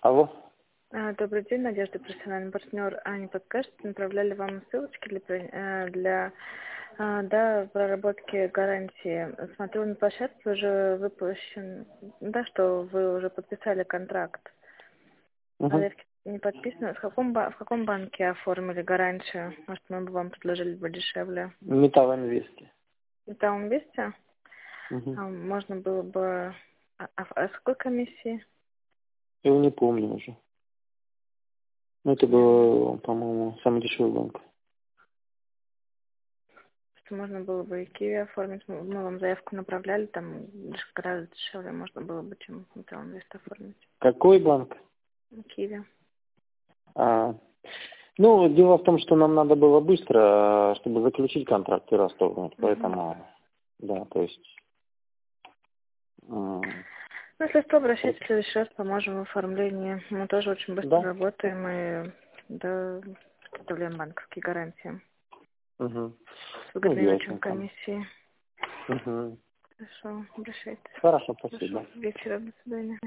Алло. Добрый день, Надежда, профессиональный партнер. Не подскажете, направляли вам ссылочки для проработки гарантии. Смотрю, на площадке уже выпущен, да, что вы уже подписали контракт. Заявки не подписаны. В каком банке оформили гарантию? Может, мы бы вам предложили бы дешевле? Металлинвесте. Металлинвесте? Можно было бы... А с какой комиссии? Я его не помню уже. Ну, это был, по-моему, самый дешевый банк. Что можно было бы и Киви оформить. Мы вам заявку направляли, там гораздо дешевле можно было бы, чем Металлинвест оформить. Какой банк? Киви. Ну, дело в том, что нам надо было быстро, чтобы заключить контракт и расторгнуть, поэтому, да, то есть... Ну, если что, обращайтесь в следующий раз, поможем в оформлении. Мы тоже очень быстро работаем и предоставляем банковские гарантии. С выгодной очень комиссией. Хорошо, обращайтесь. Хорошо, спасибо. Хорошо, вечера, до свидания.